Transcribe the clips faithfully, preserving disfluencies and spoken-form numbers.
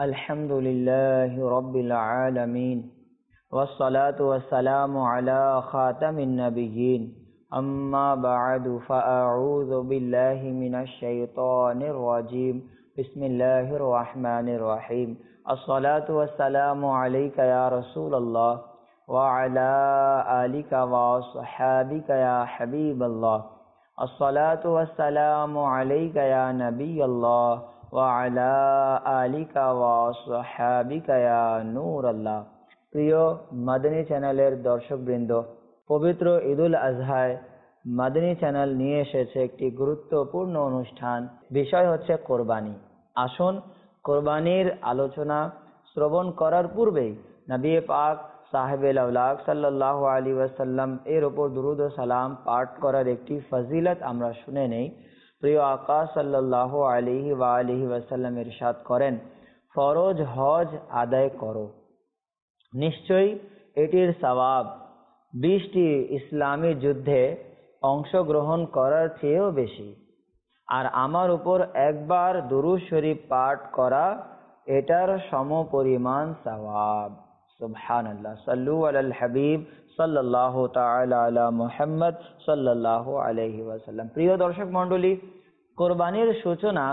الحمد لله رب العالمين والصلاة والسلام على خاتم النبيين أما بعد فأعوذ بالله من الشيطان الرجيم بسم الله الرحمن الرحيم الصلاة والسلام عليك يا رسول الله وعلى آلك وصحابك يا حبيب الله الصلاة والسلام عليك يا نبي الله وعلى آلك وصحابك يا نور الله। প্রিয় মাদানী চ্যানেলের দর্শকবৃন্দ, পবিত্র ঈদুল আজহায় মাদানী চ্যানেল নিয়ে এসেছে একটি গুরুত্বপূর্ণ অনুষ্ঠান। বিষয় হচ্ছে কোরবানি। আসুন কোরবানির আলোচনা শ্রবণ করার পূর্বেই নবী পাক সাহেবে লাউলাক সাল্লাল্লাহু আলাইহি ওয়াসাল্লাম এর উপর দুরূদ ও সালাম পাঠ করার একটি ফজিলত আমরা শুনে নেই। প্রিয় আকা সাল্লাল্লাহু আলাইহি ওয়া আলিহি ওয়াসাল্লাম ইরশাদ করেন, ফরজ হজ আদায় করো, নিশ্চয়ই এটির সওয়াব বিশটি ইসলামী যুদ্ধে অংশগ্রহণ করার চেয়েও বেশি। আর আমার উপর একবার দুরূদ শরীফ পাঠ করা এটার সমপরিমাণ সওয়াব। সুবহানাল্লাহ। সাল্লু আলাল হাবিব সাল্লাল্লাহু তাআলা আলা মুহাম্মদ সাল্লাল্লাহু আলাইহি ওয়াসাল্লাম। প্রিয় দর্শক মণ্ডলী, কোরবানির সূচনা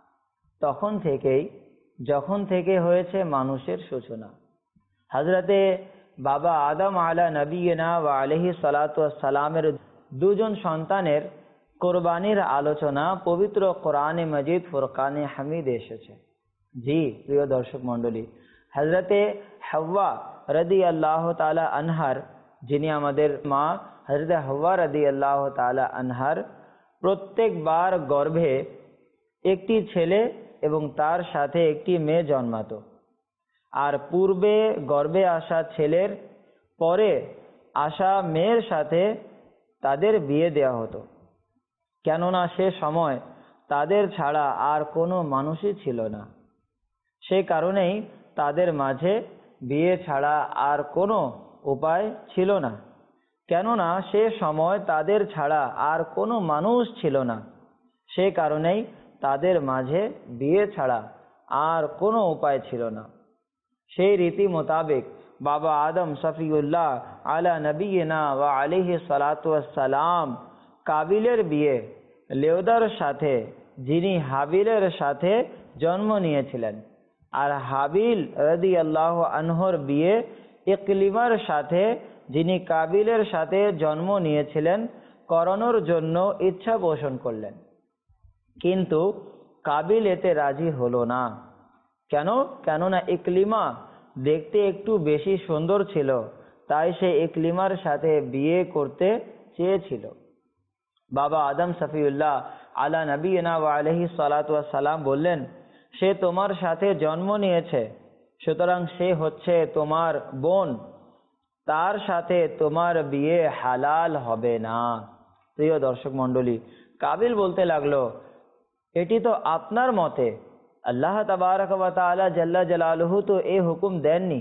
তখন থেকেই যখন থেকে হয়েছে মানুষের সূচনা। হযরতে বাবা আদম আলা নবিয়িনা ওয়া আলাইহি সালাতু ওয়াস সালামের দুজন সন্তানের কোরবানির আলোচনা পবিত্র কোরআনে মাজিদ ফুরকানে হামিদ এসেছে। জি প্রিয় দর্শক মণ্ডলী, হযরতে হাওয়া রাদিয়াল্লাহু তাআলা আনহার, যিনি আমাদের মা হযরতে হাওয়া রাদিয়াল্লাহু তাআলা আনহার প্রত্যেকবার গর্ভে একটি ছেলে এবং তার সাথে একটি মেয়ে জন্মাতো। আর পূর্বে গর্ভে আসা ছেলের পরে আসা মেয়ের সাথে তাদের বিয়ে দেওয়া হতো, কেননা সে সময় তাদের ছাড়া আর কোনো মানুষই ছিল না। সে কারণেই তাদের মাঝে বিয়ে ছাড়া আর কোনো উপায় ছিল না, কেননা সে সময় তাদের ছাড়া আর কোনো মানুষ ছিল না। সে কারণেই তাদের মাঝে বিয়ে ছাড়া আর কোনো উপায় ছিল না। সেই রীতি মোতাবেক বাবা আদম সফিউল্লাহ আলা নবিয়িনা ওয়া আলাইহি সালাতু ওয়াস সালাম কাবিলের বিয়ে লেওদার সাথে, যিনি হাবিলের সাথে জন্ম নিয়েছিলেন, আর হাবিল রাদিয়াল্লাহু আনহুর বিয়ে ইকলিমার সাথে, যিনি কাবিলের সাথে জন্ম নিয়েছিলেন, করানোর জন্য ইচ্ছা পোষণ করলেন। কিন্তু কাবিল এতে রাজি হলো না। কেন? কেননা ইকলিমা দেখতে একটু বেশি সুন্দর ছিল, তাই সে ইকলিমার সাথে বিয়ে করতে চেয়েছিল। বাবা আদম সফিউল্লাহ আলা নবিয়িনা ওয়া আলাইহি সালাতু ওয়াস সালাম বললেন, সে তোমার সাথে জন্ম নিয়েছে, সুতরাং সে হচ্ছে তোমার বোন, তার সাথে তোমার বিয়ে হালাল হবে না। প্রিয় দর্শক মণ্ডলী, কাবিল বলতে লাগলো, এটি তো আপনার মতে, আল্লাহ তাবারক ওয়া তাআলা জাল্লা জালালুহু তো এই হুকুম দেননি।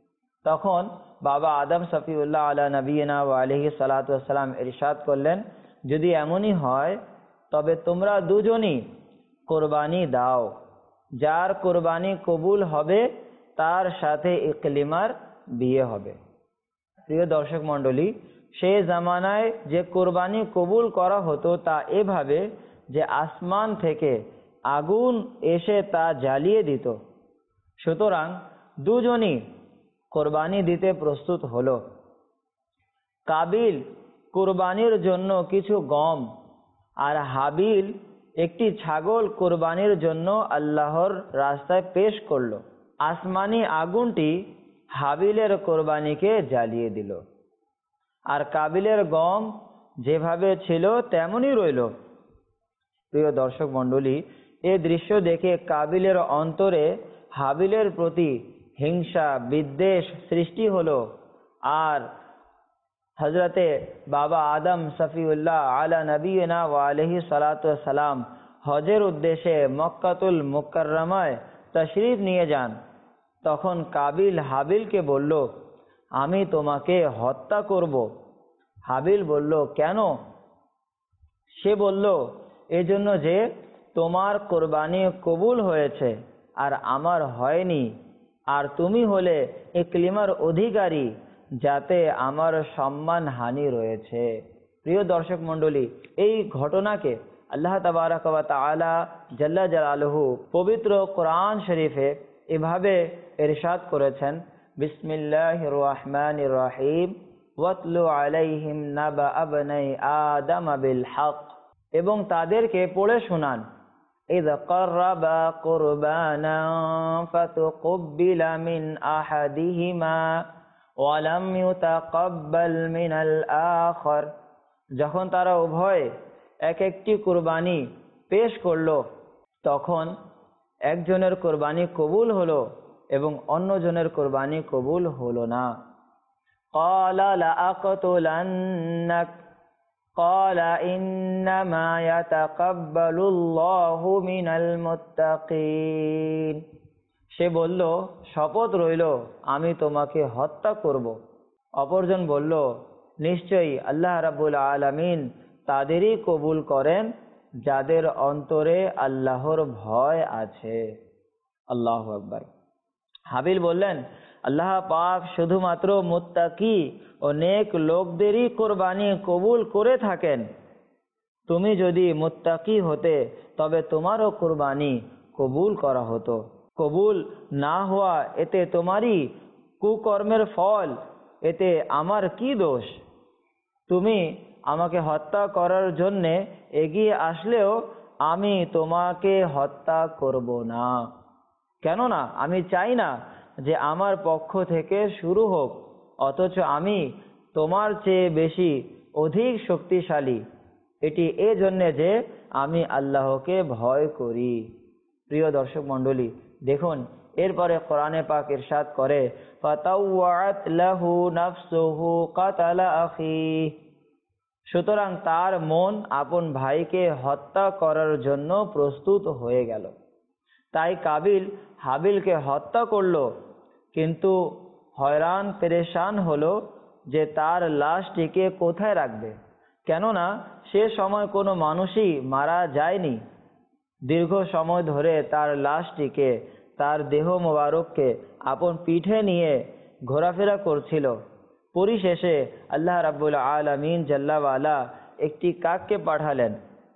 তখন বাবা আদম সফিউল্লাহ আলা নবিয়িনা ওয়া আলাইহি সালাতু ওয়াস সালাম ইরশাদ করলেন, যদি এমনই হয় তবে তোমরা দুজনই কোরবানি দাও, যার কোরবানি কবুল হবে তার সাথে ইকলিমার বিয়ে হবে। প্রিয় দর্শক মণ্ডলী, সেই জামানায় যে কোরবানি কবুল করা হতো তা এভাবে যে আসমান থেকে আগুন এসে তা জ্বালিয়ে দিত। সুতরাং দুজনই কোরবানি দিতে প্রস্তুত হলো। কাবিল কোরবানির জন্য কিছু গম আর হাবিল একটি ছাগল কোরবানির জন্য আল্লাহর রাস্তায় পেশ করলো। আসমানি আগুনটি হাবিলের কোরবানিকে জ্বালিয়ে দিল, আর কাবিলের গম যেভাবে ছিল তেমনই রইল। প্রিয় দর্শক মণ্ডলী, এ দৃশ্য দেখে কাবিলের অন্তরে হাবিলের প্রতি হিংসা বিদ্বেষ সৃষ্টি হলো। আর হযরতে বাবা আদম সফিউল্লাহ আলা নবিয়িনা ওয়া আলাইহি সালাতু ওয়াস সালাম হজের উদ্দেশ্যে মক্কাতুল মুকাররমায় তশরিফ নিয়ে যান। তখন কাবিল হাবিলকে বলল, আমি তোমাকে হত্যা করব। হাবিল বলল, কেন? সে বলল, এজন্য যে তোমার কোরবানি কবুল হয়েছে আর আমার হয়নি, আর তুমি হলে এই কালিমার অধিকারী যাতে আমার সম্মান হানি রয়েছে। প্রিয় দর্শক মণ্ডলী, এই ঘটনাকে আল্লাহ তাবারক ওয়া তাআলা জাল্লা জালালুহু পবিত্র কোরআন শরীফে এভাবে ইরশাদ করেছেন, বিসমিল্লাহির রহমানির রহিম, ওয়াতলু আলাইহিম নাবা আবনাই আদম বিল হক, এবং তাদেরকে পড়ে শোনান, ইয ক্বাররাবা কুরবানান ফাতুকব্বিলা মিন আহাদিহিমা ওয়া লাম ইউতাকাব্বাল মিনাল আখার, যখন তারা উভয় এক একটি কুরবানি পেশ করলো, তখন একজনের কুরবানি কবুল হলো এবং অন্যজনের কুরবানি কবুল হলো না। ক্বালা লা আকতুলান্নাক ক্বালা ইন্নামা ইয়াতাকাব্বালুল্লাহু মিনাল মুত্তাকিন, সে বলল, শপথ রইল আমি তোমাকে হত্যা করব। অপরজন বলল, নিশ্চয়ই আল্লাহ রাব্বুল আলামিন তাদেরই কবুল করেন যাদের অন্তরে আল্লাহর ভয় আছে। আল্লাহু আকবার। হাবিল বললেন, আল্লাহ পাক শুধুমাত্র মুত্তাকি ও নেক লোকদেরই কোরবানি কবুল করে থাকেন। তুমি যদি মুত্তাকি হতে তবে তোমারও কোরবানি কবুল করা হতো। কবুল না হওয়া এতে তোমারই কুকর্মের ফল, এতে আমার কি দোষ? তুমি আমাকে হত্যা করার জন্যে এগিয়ে আসলেও আমি তোমাকে হত্যা করব না, কেননা আমি চাই না যে আমার পক্ষ থেকে শুরু হোক, অথচ আমি তোমার চেয়ে বেশি অধিক শক্তিশালী। এটি এ জন্যে যে আমি আল্লাহকে ভয় করি। প্রিয় দর্শক মণ্ডলী, দেখুন এরপরে কোরআনে পাক ইরশাদ করে, ফাতাওয়াত লাহু নাফসুহু কাতালা আখি, সুতরাং তার মন আপন ভাইকে হত্যা করার জন্য প্রস্তুত হয়ে গেল। তাই কাবিল হাবিলকে হত্যা করল, কিন্তু হয়রান পেরেশান হলো যে তার লাশটিকে কোথায় রাখবে, কেননা সে সময় কোনো মানুষই মারা যায়নি। দীর্ঘ সময় ধরে তার লাশটিকে, তার দেহ মোবারককে আপন পিঠে নিয়ে ঘোরাফেরা করছিল। পরিশেষে আল্লাহ রাব্বুল আলামিন জাল্লা ওয়ালা একটি কাককে পাঠালেন,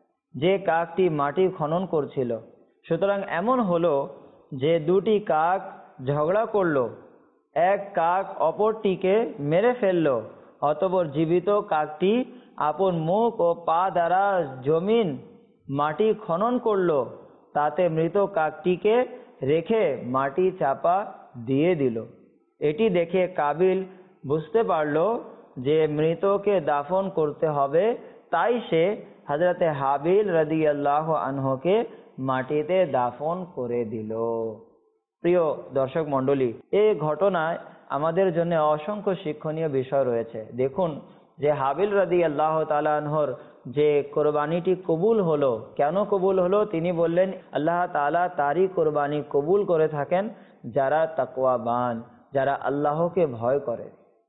যে কাকটি মাটি খনন করছিল। সুতরাং এমন হলো যে দুটি কাক ঝগড়া করলো, এক কাক অপরটিকে মেরে ফেলল। অতঃপর জীবিত কাকটি আপন মুখ ও পা দ্বারা জমিন মাটি খনন করলো, তাতে মৃত কাকটিকে রেখে মাটি চাপা দিয়ে দিল। এটি দেখে কাবিল বুঝতে পারল যে মৃতকে দাফন করতে হবে, তাই সে হযরতে হাবিল রাদিয়াল্লাহু আনহুকে মাটিতে দাফন করে দিল। প্রিয় দর্শক মণ্ডলী, এই ঘটনায় আমাদের জন্য অসংখ্য শিক্ষণীয় বিষয় রয়েছে। দেখুন যে হাবিল রাদিয়াল্লাহু তাআলা আনহুর যে কোরবানিটি কবুল হলো, কেন কবুল হলো? তিনি বললেন, আল্লাহ তাআলা তারই কোরবানি কবুল করে থাকেন যারা তাকওয়াবান, যারা আল্লাহকে ভয় করে।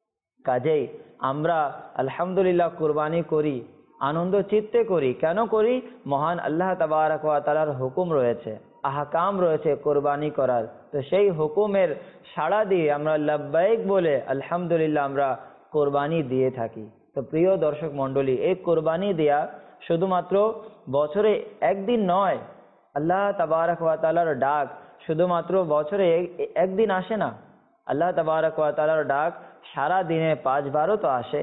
কাজেই আমরা আলহামদুলিল্লাহ কোরবানি করি, আনন্দ চিত্তে করি। কেন করি? মহান আল্লাহ তাবারক ওয়া তাআলার হুকুম রয়েছে, আহকাম রয়েছে কোরবানি করার। তো সেই হুকুমের সাড়া দিয়ে আমরা লাব্বাইক বলে আলহামদুলিল্লাহ আমরা কোরবানি দিয়ে থাকি। তো প্রিয় দর্শক মণ্ডলী, এই কোরবানি দেয়া শুধুমাত্র বছরে একদিন নয়। আল্লাহ তাবারক ওয়া তাআলার ডাক শুধুমাত্র বছরে একদিন আসে না। আল্লাহ তাবারক ওয়া তাআলার ডাক সারা দিনে পাঁচবারও তো আসে।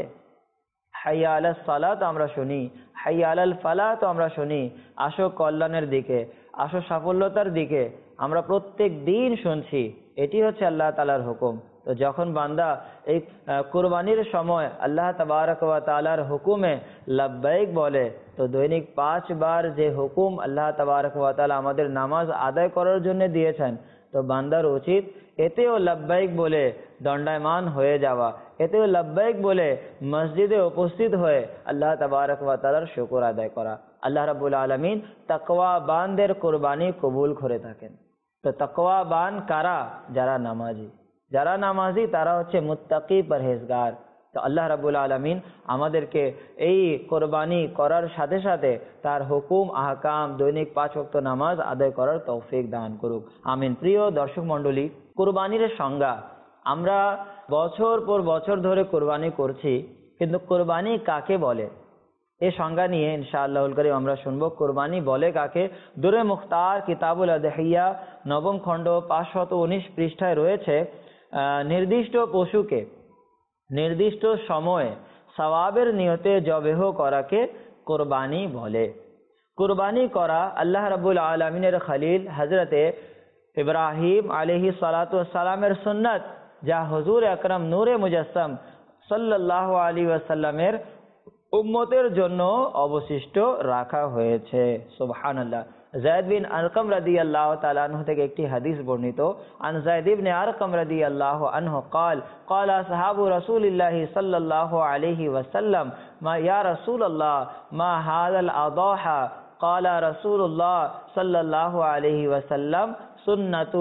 হাইয়া আলাস সালাত আমরা শুনি, হাইয়া আলাল ফালাহ তো আমরা শুনি। আসো কল্যাণের দিকে, আসো সাফল্যতার দিকে, আমরা প্রত্যেক দিন শুনছি। এটি হচ্ছে আল্লাহ তাআলার হুকুম। তো যখন বান্দা এই কুরবানির সময় আল্লাহ তাবারক ওয়া তাআলার হুকুমে লাব্বাইক বলে, তো দৈনিক পাঁচবার যে হুকুম আল্লাহ তাবারক ওয়া তাআলা আমাদের নামাজ আদায় করার জন্য দিয়েছেন, তো বান্দার উচিত এতেও লাব্বাইক বলে দণ্ডায়মান হয়ে যাওয়া, এতেও লাব্বাইক বলে মসজিদে উপস্থিত হয়ে আল্লাহ তাবারক ওয়া তাআলার শুকর আদায় করা। আল্লাহ রাব্বুল আলামিন তাকওয়াবানদের কোরবানি কবুল করে থাকেন। তো তাকওয়াবান কারা? যারা নামাজি। যারা নামাজি তারা হচ্ছে মুত্তাকি পরহেজগার। তো আল্লাহ রাব্বুল আলামিন আমাদেরকে এই কোরবানি করার সাথে সাথে তার হুকুম আহকাম দৈনিক পাঁচ ওয়াক্ত নামাজ আদায় করার তৌফিক দান করুক, আমিন। প্রিয় দর্শক মণ্ডলী, কোরবানির সংজ্ঞা আমরা বছর পর বছর ধরে কোরবানি করছি, কিন্তু কোরবানি কাকে বলে এই সংজ্ঞা নিয়ে ইনশাআল্লাহুল কারীম আমরা শুনবো। কোরবানি বলে কাকে? দুরে মুখতার কিতাবুল আদহিয়া নবম খণ্ড পাঁচশত উনিশ পৃষ্ঠায় রয়েছে, নির্দিষ্ট পশুকে নির্দিষ্ট সময়ে সওয়াবের নিয়তে জবেহ করাকে কোরবানি বলে। কোরবানি করা আল্লাহ রাব্বুল আলামিনের খলিল হযরতে ইব্রাহিম আলাইহিস সালাতু ওয়াস সালামের সুন্নাত, যা হুজুর আকরাম নূরে মুজাসসাম সাল্লাল্লাহু আলাইহি ওয়াসাল্লামের উম্মতের জন্য অবশিষ্ট রাখা হয়েছে। সুবহানাল্লাহ। যায়েদ বিন আরকাম রাদিয়াল্লাহু তাআলা আনহু থেকে একটি হাদিস বর্ণিত, আন যায়েদ ইবনে আরকাম রাদিয়াল্লাহু আনহু قال قال اصحاب رسول الله صلى الله عليه وسلم ما يا رسول الله ما هذا الاضاحى قال رسول الله صلى الله عليه وسلم سنة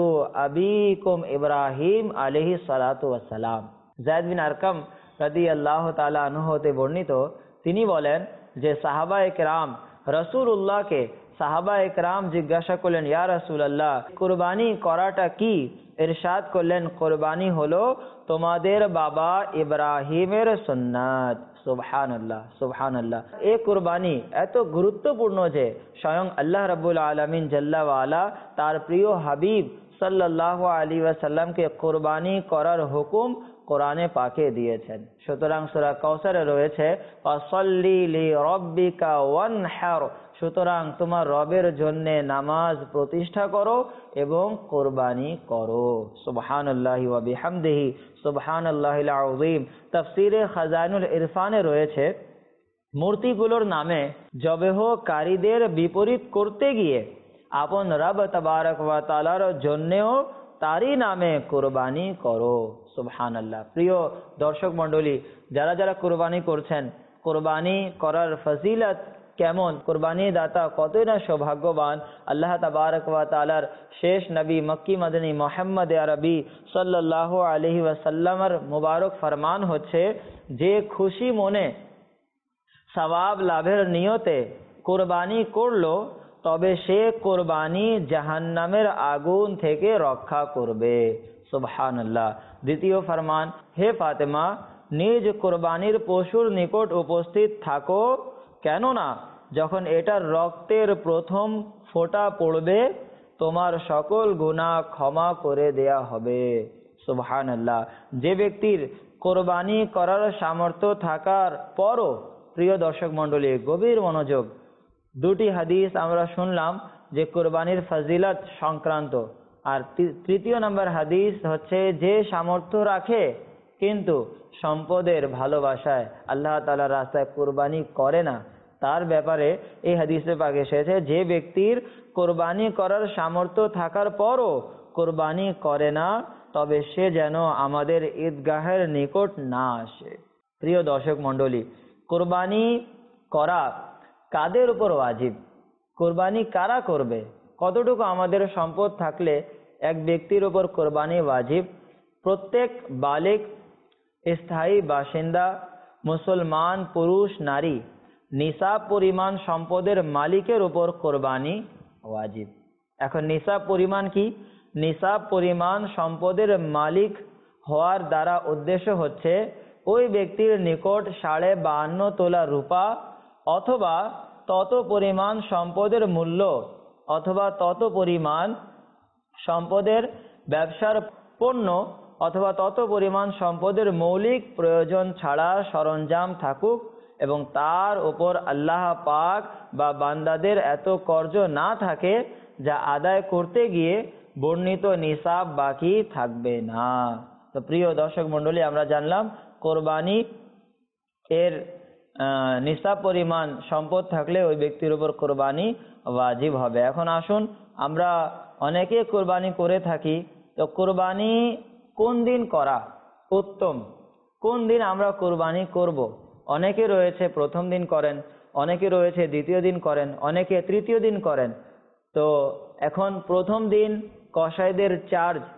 أبيكم إبراهيم عليه الصلاة والسلام। যায়েদ বিন আরকাম রাদিয়াল্লাহু তাআলা আনহু হতে বর্ণিত, তিনি বলেন যে সাহাবায়ে কেরাম রাসূলুল্লাহকে সাহাবায়ে কেরাম জিজ্ঞাসা করলেন, ইয়া রাসূলুল্লাহ কুরবানি করাটা কি? ইরশাদ করলেন, কুরবানি হলো তোমাদের বাবা ইব্রাহিমের সুন্নাত। সুবহানাল্লাহ সুবহানাল্লাহ। এই কুরবানি এত গুরুত্বপূর্ণ যে স্বয়ং আল্লাহ রাব্বুল আলামিন জাল্লা ওয়া আলা তার প্রিয় হাবিব সাল্লাল্লাহু আলাইহি ওয়াসাল্লামকে কুরবানি করার হুকুম কোরআনে পাকে দিয়েছেন। সুতরাং সূরা কাউসারে রয়েছে ফাসাল্লি লিরাব্বিকা ওয়ানহার, সুতরাং তোমার রবের জন্য নামাজ প্রতিষ্ঠা করো এবং কোরবানি করো। সুবহানাল্লাহি ওয়া বিহামদিহি সুবহানাল্লাহিল আযীম। তাফসীরে খাজানুল ইরফানে রয়েছে, মূর্তিগুলোর নামে জবেহকারীদের বিপরীত করতে গিয়ে আপন রব তাবারক ওয়া তাআলার জন্যও তারই নামে কোরবানি করো। সুবহানাল্লাহ। প্রিয় দর্শক মণ্ডলী, যারা যারা কোরবানি করছেন, কোরবানি করার ফজিলত কেমন, কোরবানি দাতা কতই না সৌভাগ্যবান। আল্লাহ তাবারক ওয়া তাআলার শেষ নবী মক্কি মদনী মুহাম্মদ আরবি সাল্লাল্লাহু আলাইহি ওয়াসাল্লামের মুবারক ফরমান হচ্ছে, যে খুশি মনে সওয়াব লাভের নিয়তে কোরবানি করলো তবে সে কোরবানি জাহান্নামের আগুন থেকে রক্ষা করবে। সুবহানাল্লাহ। দ্বিতীয় ফরমান, হে ফাতেমা নিজ কোরবানির পশুর নিকট উপস্থিত থাকো, কেননা যখন এটার রক্তের প্রথম ফোঁটা পড়বে তোমার সকল গুনাহ ক্ষমা করে দেয়া হবে। সুবহানাল্লাহ। যে ব্যক্তির কোরবানি করার সামর্থ্য থাকার পরও, প্রিয় দর্শক মণ্ডলী গভীর মনোযোগ, দুটি হাদিস আমরা শুনলাম যে কোরবানির ফজিলত সংক্রান্ত, আর তৃতীয় নম্বর হাদিস হচ্ছে যে সামর্থ্য রাখে কিন্তু সম্পদের ভালোবাসায় আল্লাহ তাআলার রাস্তায় কোরবানি করে না, তার ব্যাপারে এই হাদিসে পাক এসেছে, যে ব্যক্তির কোরবানি করার সামর্থ্য থাকার পরও কোরবানি করে না তবে সে যেন আমাদের ঈদগাহের নিকট না আসে। প্রিয় দর্শক মণ্ডলী, কোরবানি করা কাদের উপর ওয়াজিব? কোরবানি কারা করবে? কতটুকু আমাদের সম্পদ থাকলে এক ব্যক্তির উপর কোরবানি ওয়াজিব? প্রত্যেক বালিগ স্থায়ী বাসিন্দা মুসলমান পুরুষ নারী নিসাব পরিমাণ সম্পদের মালিকের উপর কোরবানি ওয়াজিব। এখন নিসাব পরিমাণ কি? নিসাব পরিমাণ সম্পদের মালিক হওয়ার দ্বারা উদ্দেশ্য হচ্ছে ওই ব্যক্তির নিকট সাড়ে বাহান্ন তোলা রূপা অথবা তত পরিমাণ সম্পদের মূল্য অথবা তত পরিমাণ সম্পদের ব্যবসার পণ্য অথবা তত পরিমাণ সম্পদের মৌলিক প্রয়োজন ছাড়া সরঞ্জাম থাকুক এবং তার উপর আল্লাহ পাক বা বান্দাদের এত কর্জ না থাকে যা আদায় করতে গিয়ে বর্ণিত নিসাব বাকি থাকবে না। তো প্রিয় দর্শক মণ্ডলী, আমরা জানলাম কোরবানি এর নিসাব পরিমাণ সম্পদ থাকলে ওই ব্যক্তির উপর কোরবানি ওয়াজিব হবে। এখন আসুন, আমরা অনেকে কোরবানি করে থাকি, তো কোরবানি কোন দিন করা উত্তম, কোন দিন আমরা কোরবানি করব? অনেকে রয়েছে প্রথম দিন করেন, অনেকে রয়েছে দ্বিতীয় দিন করেন, অনেকে তৃতীয় দিন করেন। তো এখন প্রথম দিন কসাইদের চার্জ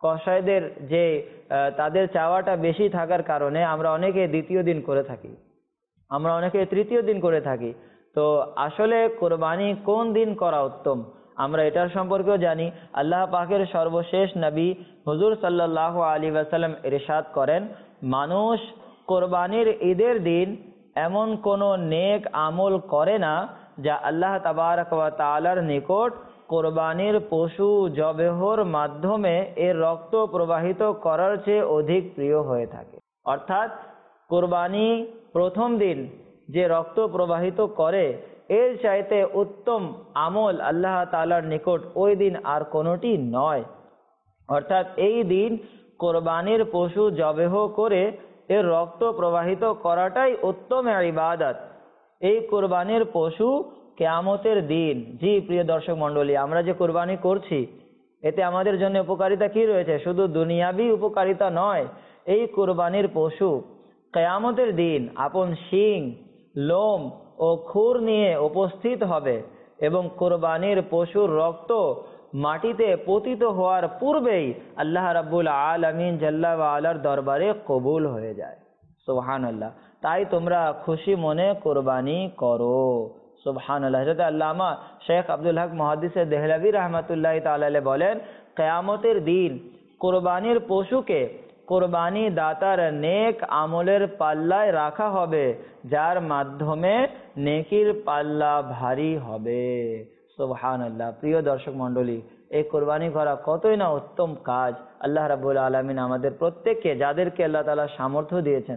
কসাইদের যে তাদের চাওয়াটা বেশি থাকার কারণে আমরা অনেকে দ্বিতীয় দিন করে থাকি, আমরা অনেকে তৃতীয় দিন করে থাকি। তো আসলে কোরবানি কোন দিন করা উত্তম আমরা এটার সম্পর্কেও জানি। আল্লাহ পাকের সর্বশেষ নবী হুজুর সাল্লাল্লাহু আলাইহি ওয়াসাল্লাম ইরশাদ করেন, মানুষ কোরবানির ঈদের দিন এমন কোনো নেক আমল করে না যা আল্লাহ তাবারক ওয়া তাআলার নিকট কোরবানির পশু জবেহর মাধ্যমে এর রক্ত প্রবাহিত করার চেয়ে অধিক প্রিয় হয়ে থাকে। অর্থাৎ কোরবানি প্রথম দিন যে রক্ত প্রবাহিত করে এর চাইতে উত্তম আমল আল্লাহ তাআলার নিকট ওই দিন আর কোনোটি নয়। অর্থাৎ এই দিন কোরবানির পশু জবেহ করে এর রক্ত প্রবাহিত করাটাই উত্তম ইবাদত। এই কোরবানির পশু কিয়ামতের দিন, জি প্রিয় দর্শক মণ্ডলী, আমরা যে কোরবানি করছি এতে আমাদের জন্য উপকারিতা কি রয়েছে? শুধু দুনিয়াবি উপকারিতা নয়, এই কোরবানির পশু কিয়ামতের দিন আপন শিং, লোম ও খুর নিয়ে উপস্থিত হবে এবং কোরবানির পশুর রক্ত মাটিতে পতিত হওয়ার পূর্বেই আল্লাহ রাব্বুল আলামিন জাল্লা ওয়া আলার দরবারে কবুল হয়ে যায়। সুবহানাল্লাহ। তাই তোমরা খুশি মনে কোরবানি করো। সুবহানাল্লাহ। হযরত আল্লামা শেখ আব্দুল হক মুহাদ্দিস দেহলভী রাহমাতুল্লাহি তাআলা আলাইহি বলেন, কিয়ামতের দিন কোরবানির পশুকে কোরবানি দাতার নেক আমলের পাল্লায় রাখা হবে, যার মাধ্যমে নেকির পাল্লা ভারী হবে। সুবহানাল্লাহ। প্রিয় দর্শক মণ্ডলী, এই কোরবানি করা কতই না উত্তম কাজ। আল্লাহ রাব্বুল আলামিন আমাদের প্রত্যেককে, যাদেরকে আল্লাহ তাআলা সামর্থ্য দিয়েছেন,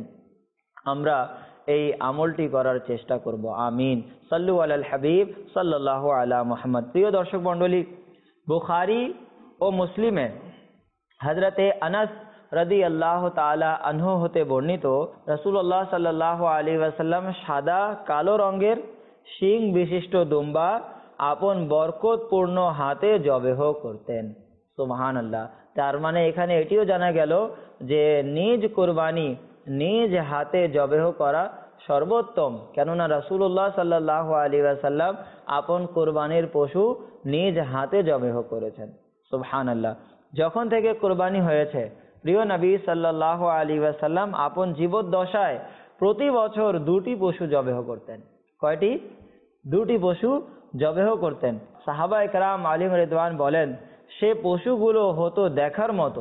আমরা এই আমলটি করার চেষ্টা করব। আমিন। সাল্লু আলাল হাবিব সাল্লাল্লাহু আলা মুহাম্মদ। প্রিয় দর্শক মণ্ডলী, বুখারী ও মুসলিমে হযরতে আনাস রাদিয়াল্লাহু তাআলা আনহু হতে বর্ণিত, রাসূলুল্লাহ সাল্লাল্লাহু আলাইহি ওয়াসাল্লাম সাদা কালো রঙের শিং বিশিষ্ট দুম্বা আপন বরকতপূর্ণ হাতে জবেহ করতেন। সুবহানাল্লাহ। তার মানে এখানে এটিও জানা গেল যে নিজ কোরবানি নিজ হাতে জবেহ করা সর্বোত্তম, কেননা রাসূলুল্লাহ সাল্লাল্লাহু আলাইহি ওয়াসাল্লাম আপন কোরবানির পশু নিজ হাতে জবেহ করেছেন। সুবহানাল্লাহ। যখন থেকে কোরবানি হয়েছে, প্রিয় নবী সাল্লাল্লাহু আলাইহি ওয়াসাল্লাম আপন জীবদ্দশায় প্রতি বছর দুটি পশু জবেহ করতেন। কয়টি? দুটি পশু জবেহ করতেন। সাহাবায়ে কেরাম আলিম রিদওয়ান বলেন, সে পশুগুলো হতো দেখার মতো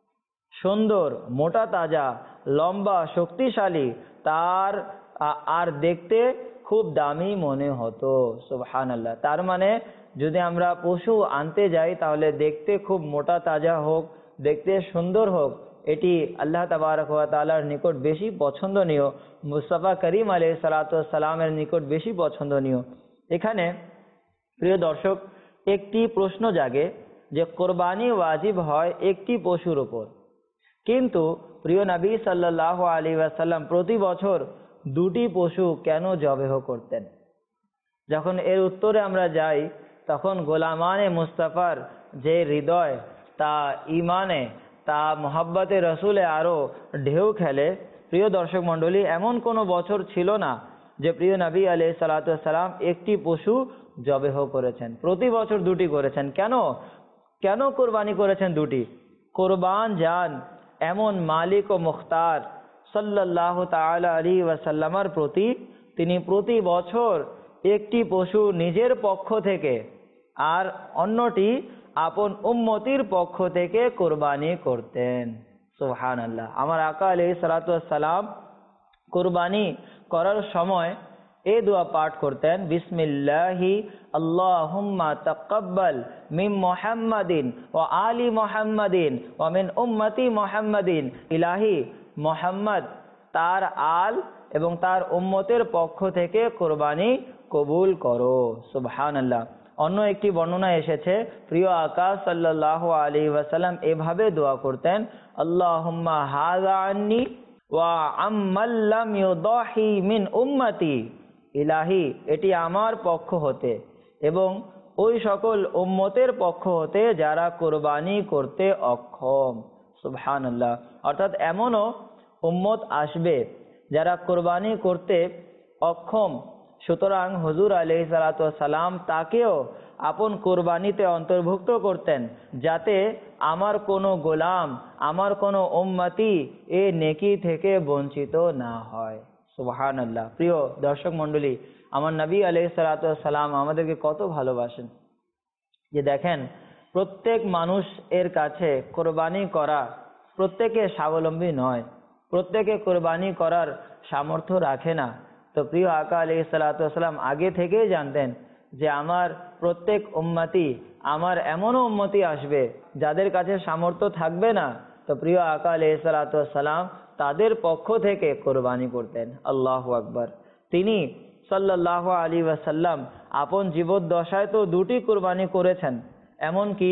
সুন্দর, মোটা তাজা, লম্বা, শক্তিশালী, তার আর দেখতে খুব দামি মনে হতো। সুবহানাল্লাহ। তার মানে যদি আমরা পশু আনতে যাই তাহলে দেখতে খুব মোটা তাজা হোক, দেখতে সুন্দর হোক, এটি আল্লাহ তাবারক ওয়া তাআলার নিকট বেশি পছন্দনীয়, মুস্তাফা করিম আলাইহিস সালাতু ওয়াস সালামের নিকট বেশি পছন্দনীয়। এখানে প্রিয় দর্শক, একটি প্রশ্ন জাগে যে কোরবানি ওয়াজিব হয় একটি পশুর উপর, কিন্তু প্রিয় নবী সাল্লাল্লাহু আলাইহি ওয়াসাল্লাম প্রতি বছর দুটি পশু কেন জবেহ করতেন? যখন এর উত্তরে আমরা যাই তখন গোলামানে মুস্তাফার যে হৃদয় তা ইমানে, তা মোহাব্বতে রসুলে আরো ঢেউ খেলে। প্রিয় দর্শক মণ্ডলী, এমন কোনো বছর ছিল না যে প্রিয় নবী আলাইহিস সালাতু ওয়াস সালাম একটি পশু জবেহ করেছেন, প্রতি বছর দুটি করেছেন। কেন কেন কোরবানি করেছেন দুটি? কোরবান জান এমন মালিক ও মুখতার সাল্লাল্লাহু তাআলা আলাইহি ওয়াসাল্লামের প্রতি তিনি প্রতি বছর একটি পশু নিজের পক্ষ থেকে আর অন্যটি আপন উম্মতির পক্ষ থেকে কোরবানি করতেন। সুবহানাল্লাহ। আমার আকা আলাইহিস সালাতু ওয়াস সালাম কোরবানি করার সময় এই দোয়া পাঠ করতেন, বিসমিল্লাহি আল্লাহুম্মা তাকাব্বাল মিন মুহাম্মাদিন ওয়া আলি মুহাম্মাদিন ওয়া মিন উম্মতি মুহাম্মাদিন। ইলাহি, মুহাম্মদ, তার আল এবং তার উম্মতের পক্ষ থেকে কোরবানি কবুল করো। সুবহানাল্লাহ। অন্য একটি বর্ণনা এসেছে, প্রিয় আকা সাল্লাল্লাহু আলাইহি ওয়াসাল্লাম এভাবে দোয়া করতেন, আল্লাহুম্মা হাযা আন্নি ওয়া আম্মান লাম ইউদাহি মিন উম্মতি। ইলাহি, এটি আমার পক্ষ হতে এবং ওই সকল উম্মতের পক্ষ হতে যারা কোরবানি করতে অক্ষম। সুবহানাল্লাহ। অর্থাৎ এমনও উম্মত আসবে যারা কোরবানি করতে অক্ষম, সুতরাং হুজুর আলাইহিস সালাতু ওয়াস সালাম তাকেও আপন কুরবানিতে অন্তর্ভুক্ত করতেন, যাতে আমার কোনো গোলাম, আমার কোনো উম্মতি এ নেকি থেকে বঞ্চিত না হয়। সুবহানাল্লাহ। প্রিয় দর্শক মণ্ডলী, আমার নবী আলাইহিস সালাতু ওয়াস সালাম আমাদেরকে কত ভালোবাসেন, যে দেখেন প্রত্যেক মানুষ এর কাছে কোরবানি করা, প্রত্যেকে স্বাবলম্বী নয়, প্রত্যেকে কোরবানি করার সামর্থ্য রাখে না। তো প্রিয় আকা আলাইহিস সালাতু ওয়াস সালাম আগে থেকেই জানতেন যে আমার প্রত্যেক উম্মতি, আমার এমনও উম্মতি আসবে যাদের কাছে সামর্থ্য থাকবে না। তো প্রিয় আকা আলাইহিস সালাতু ওয়াস সালাম তাদের পক্ষ থেকে কোরবানি করতেন। আল্লাহু আকবার। তিনি সাল্লাল্লাহু আলাইহি ওয়াসাল্লাম আপন জীবদ্দশায় তো দুটি কোরবানি করেছেন, এমনকি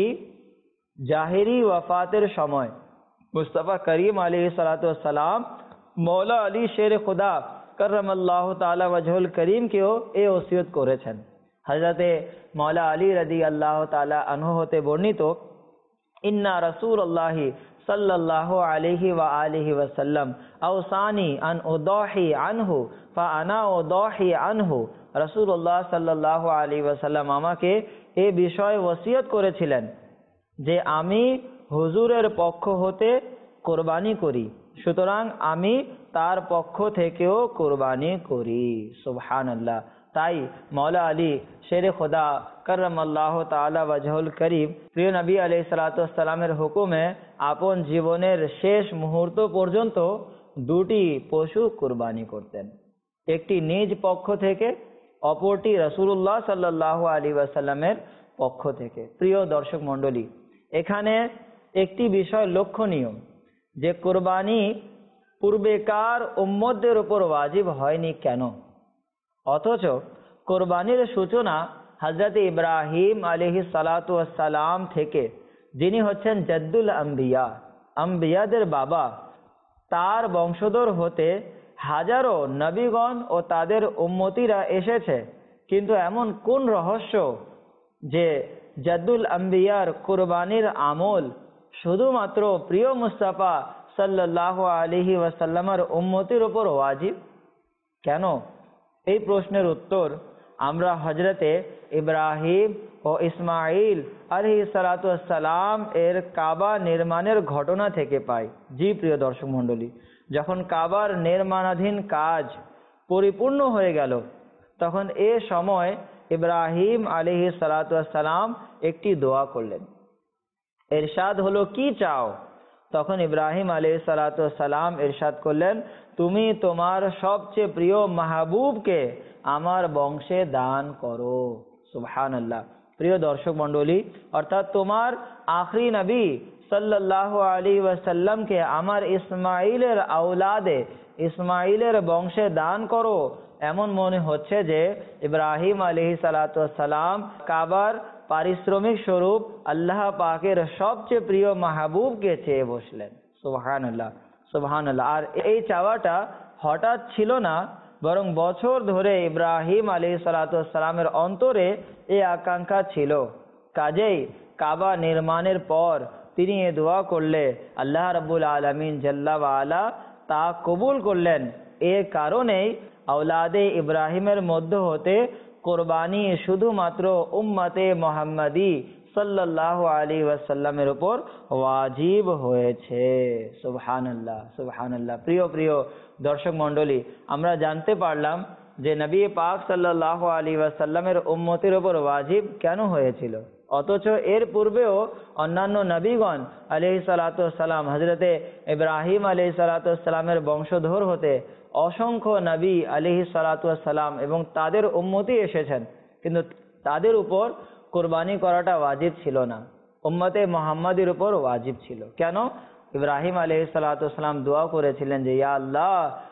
জাহেরি ওয়াফাতের সময় মুস্তাফা করিম আলাইহিস সালাতু ওয়াস সালাম মৌলা আলী শের খুদা কররামাল্লাহু তাআলা ওয়াজহুল করিমকেও এই ওসিয়ত করেছেন। হযরতে মৌলা আলী রাদিয়াল্লাহু তাআলা আনহু হতে বর্ণিত, ইন্না রাসূলুল্লাহি সাল্লাল্লাহু আলাইহি ওয়া আলিহি ওয়াসাল্লাম আওসানি আন উদাহি আনহু ফাআনা উদাহি আনহু। রাসূলুল্লাহ সাল্লাল্লাহু আলাইহি ওয়াসাল্লাম আমাকে এই বিষয়ে ওসিয়ত করেছিলেন যে আমি হুজুরের পক্ষ হতে কোরবানি করি, সুতরাং আমি তার পক্ষ থেকেও কোরবানি করি। সুবহানাল্লাহ। তাই মৌলা আলী শেরে খোদা কররামাল্লাহু তাআলা ওয়াজহুল করিম প্রিয় নবী আলাইহিস সালাতু ওয়াস সালামের হুকুমে আপন জীবনের শেষ মুহূর্ত পর্যন্ত দুটি পশু কোরবানি করতেন, একটি নিজ পক্ষ থেকে, অপরটি রাসূলুল্লাহ সাল্লাল্লাহু আলাইহি ওয়াসাল্লামের পক্ষ থেকে। প্রিয় দর্শক মণ্ডলী, এখানে একটি বিষয় লক্ষণীয় যে কোরবানি পূর্বেকার উম্মতদের উপর ওয়াজিব হয়নি কেন, অথচ কোরবানির সূচনা হযরত ইব্রাহিম আলাইহিস সালাতু ওয়াস সালাম থেকে, যিনি হচ্ছেন জাদ্দুল আম্বিয়া, আম্বিয়াদের বাবা, তার বংশধর হতে হাজারো নবীগণ ও তাদের উম্মতিরা এসেছে। কিন্তু এমন কোন রহস্য যে জাদ্দুল আম্বিয়ার কোরবানির আমল শুধুমাত্র প্রিয় মুস্তাফা সাল্লাল্লাহু আলাইহি ওয়াসাল্লামের উম্মতির উপর ওয়াজিব কেন? এই প্রশ্নের উত্তর আমরা হযরতে ইব্রাহিম ও ইসমাইল আলাইহিস সালাতু ওয়াস সালাম এর কাবা নির্মাণের ঘটনা থেকে পাই। জি প্রিয় দর্শক মণ্ডলী, যখন কাবার নির্মাণাধীন কাজ পরিপূর্ণ হয়ে গেল, তখন এ সময় ইব্রাহিম আলাইহিস সালাতু ওয়াস সালাম একটি দোয়া করলেন। ইরশাদ হলো, কি চাও? তখন ইব্রাহিম আলাইহিস সালাতু ওয়াস সালাম ইরশাদ করলেন, তুমি তোমার সবচেয়ে প্রিয় মাহবুবকে আমার বংশে দান করো। সুবহানাল্লাহ। প্রিয় দর্শক মণ্ডলী, অর্থাৎ তোমার আখরি নবী সাল্লাল্লাহু আলাইহি ওয়াসাল্লামকে আমার ইসমাইলের আওলাদে, ইসমাইলের বংশে দান করো। এমন মনে হচ্ছে যে ইব্রাহিম আলাইহিস সালাতু ওয়াস সালাম কাবার পারিশ্রমিক স্বরূপ আল্লাহ পাকের সবচেয়ে প্রিয় মাহবুবকে চেয়ে বসলেন। সুবহানাল্লাহ, সুবহানাল্লাহ। আর এই চাওয়াটা হঠাৎ ছিল না, বরং বছর ধরে ইব্রাহিম আলাইহিস সালাতু ওয়াস সালামের অন্তরে এই আকাঙ্ক্ষা ছিল। কাজেই কাবা নির্মাণের পর তিনি এ দোয়া করলে আল্লাহ রাব্বুল আলামিন জাল্লা ওয়া আলা তা কবুল করলেন। এ কারণেই আওলাদে ইব্রাহিমের মধ্য হতে কোরবানি শুধুমাত্র উম্মতে মুহাম্মাদি সাল্লাল্লাহু আলাইহি ওয়াসাল্লামের উপর ওয়াজিব হয়েছে। সুবহানাল্লাহ, সুবহানাল্লাহ। প্রিয় প্রিয় দর্শক মণ্ডলী, আমরা জানতে পারলাম যে নবী পাক সাল্লাল্লাহু আলাইহি ওয়াসাল্লামের উম্মতের উপর ওয়াজিব কেন হয়েছিল, অথচ এর পূর্বেও অন্যান্য নবীগণ আলাইহিস সালাতু ওয়াস সালাম, হযরতে ইব্রাহিম আলাইহিস সালাতু ওয়াস সালামের বংশধর হতে অসংখ্য নবী আলাইহিস সালাতু ওয়াস সালাম এবং তাদের উম্মতি এসেছেন, কিন্তু তাদের উপর কোরবানি করাটা ওয়াজিব ছিল না, উম্মতে মুহাম্মাদির উপর ওয়াজিব ছিল। কেন? ইব্রাহিম আলাইহিস সালাতু ওয়াস সালাম দোয়া করেছিলেন যে ইয়া আল্লাহ,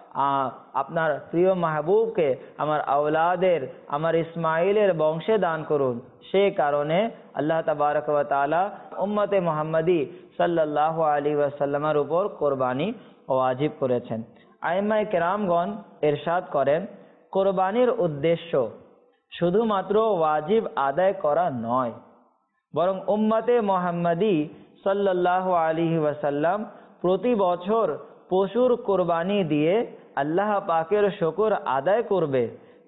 আপনার প্রিয় মাহবুবকে আমার আওলাদের, আমার ইসমাইলের বংশে দান করুন। সেই কারণে আল্লাহ তাবারক ওয়া তাআলা উম্মতে মুহাম্মাদি সাল্লাল্লাহু আলাইহি ওয়াসাল্লামের উপর কোরবানি ওয়াজিব করেছেন। আইম্মায়ে কেরামগণ ইরশাদ করেন, কোরবানির উদ্দেশ্য শুধুমাত্র ওয়াজিব আদায় করা নয়, বরং উম্মতে মুহাম্মাদি সাল্লাল্লাহু আলাইহি ওয়াসাল্লাম প্রতি বছর পশুর কোরবানি দিয়ে আল্লাহ পাকের শুকর আদায় করবে,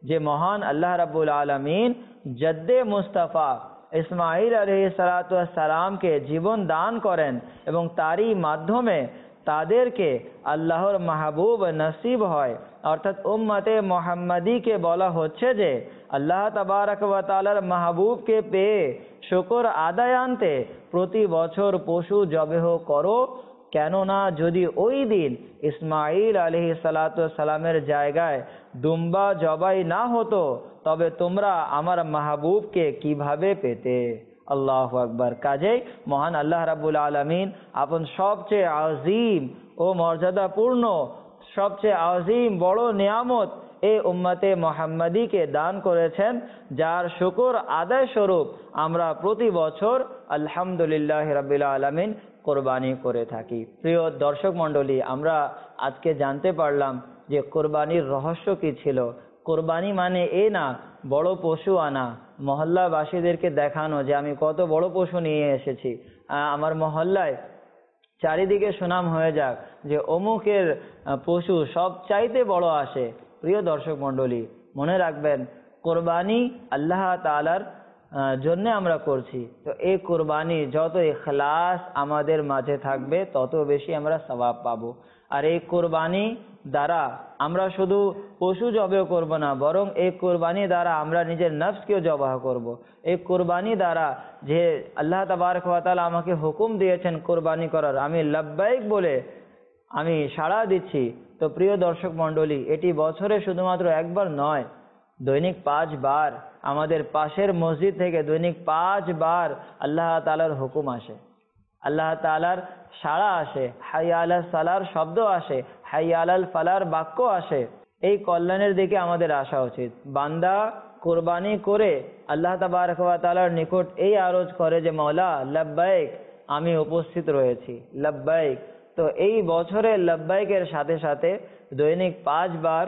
যে মহান আল্লাহ রাব্বুল আলামিন জদ্দে মুস্তাফা ইসমাঈল আলাইহিস সালাতু ওয়াস সালামকে জীবন দান করেন এবং তারই মাধ্যমে তাদেরকে আল্লাহর মাহবুব নসিব হয়। অর্থাৎ উম্মতে মুহাম্মাদীকে বলা হচ্ছে যে আল্লাহ তাবারক ওয়া তাআলার মাহবুবকে পেয়ে শুকর আদায় আনতে প্রতি বছর পশু জবেহ করো, কেননা যদি ওই দিন ইসমাঈল আলাইহিস সালাতু ওয়াস সালামের জায়গায় দুম্বা জবাই না হতো তবে তোমরা আমার মাহবুবকে কিভাবে পেতে। আল্লাহু আকবার। কাজেই মহান আল্লাহ রাব্বুল আলামিন আপন সবচেয়ে আজিম ও মর্যাদাপূর্ণ সবচেয়ে আজিম বড় নিয়ামত এই উম্মতে মুহাম্মাদীকে দান করেছেন, যার শুকর আদায় স্বরূপ আমরা প্রতি বছর আলহামদুলিল্লাহ রাব্বিল আলামিন কোরবানি করে থাকি। প্রিয় দর্শক মণ্ডলী, আমরা আজকে জানতে পারলাম যে কোরবানির রহস্য কি ছিল। কোরবানি মানে এ না বড় পশু আনা, মহল্লাবাসীদেরকে দেখানো যে আমি কত বড় পশু নিয়ে এসেছি, আমার মহল্লায় চারিদিকে সুনাম হয়ে যাক যে অমুকের পশু সব চাইতে বড় আসে। প্রিয় দর্শক মণ্ডলী, মনে রাখবেন কোরবানি আল্লাহ তাআলার জন্য আমরা করছি, তো এই কোরবানি যত ইখলাস আমাদের মাঝে থাকবে তত বেশি আমরা সওয়াব পাবো। আর এই কোরবানি দ্বারা আমরা শুধু পশু জবাই করব না, বরং এই কোরবানি দ্বারা আমরা নিজের নফসকেও জবাহ করব। এই কোরবানি দ্বারা যে আল্লাহ তাবারক ওয়া তাআলা আমাকে হুকুম দিয়েছেন কোরবানি করার, আমি লব্বাইক বলে আমি সাড়া দিচ্ছি। তো প্রিয় দর্শক মণ্ডলী, এটি বছরে শুধুমাত্র একবার নয়, দৈনিক পাঁচ বার আমাদের পাশের মসজিদ থেকে দৈনিক পাঁচ বার আল্লাহ তাআলার হুকুম আসে, আল্লাহ তাআলার সাড়া আসে, হাইয়া আলাস সালার শব্দ আসে, হাইয়া আলাল ফালার বাক্য আসে। এই কল্যাণের দিকে আমাদের আসা উচিত। বান্দা কোরবানি করে আল্লাহ তাবারক ওয়া তাআলার নিকট এই আরজ করে যে মওলা লব্বাইক, আমি উপস্থিত রয়েছি, লব্বাইক। তো এই বছরে লব্বাইকের সাথে সাথে দৈনিক পাঁচ বার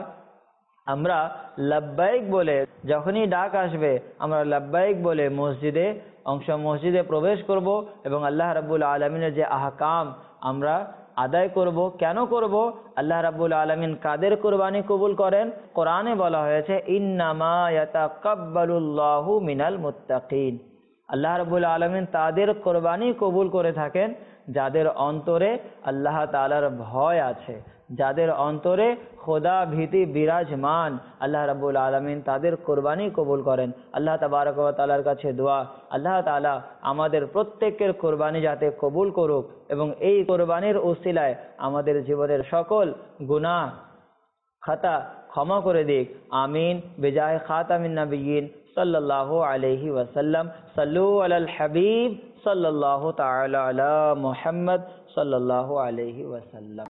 আমরা লব্বাইক বলে, যখনই ডাক আসবে আমরা লব্বাইক বলে মসজিদে অংশ মসজিদে প্রবেশ করব এবং আল্লাহ রাব্বুল আলামিনের যে আহকাম আমরা আদায় করব। কেন করব? আল্লাহ রাব্বুল আলামিন কাদের কোরবানি কবুল করেন? কোরআনে বলা হয়েছে ইন্নামা ইয়াতাকাব্বালুল্লাহু মিনাল মুত্তাকিন। আল্লাহ রাব্বুল আলামিন তাদের কোরবানি কবুল করে থাকেন যাদের অন্তরে আল্লাহ তাআলার ভয় আছে, যাদের অন্তরে খোদা ভীতি বিরাজমান, আল্লাহ রাব্বুল আলামিন তাদের কোরবানি কবুল করেন। আল্লাহ তাবারক ওয়া তাআলার কাছে দোয়া, আল্লাহ তাআলা আমাদের প্রত্যেকের কোরবানি যাতে কবুল করুক এবং এই কোরবানির উসিলায় আমাদের জীবনের সকল গুনাহ খাতা ক্ষমা করে দিক। আমিন। বিজায় খাতামিন নবিয়্যিন সাল্লাল্লাহু আলাইহি ওয়াসাল্লাম। সাল্লু আলাল হাবিব সাল্লাল্লাহু তাআলা আলা মুহাম্মদ সাল্লাল্লাহু আলাইহি ওয়াসাল্লাম।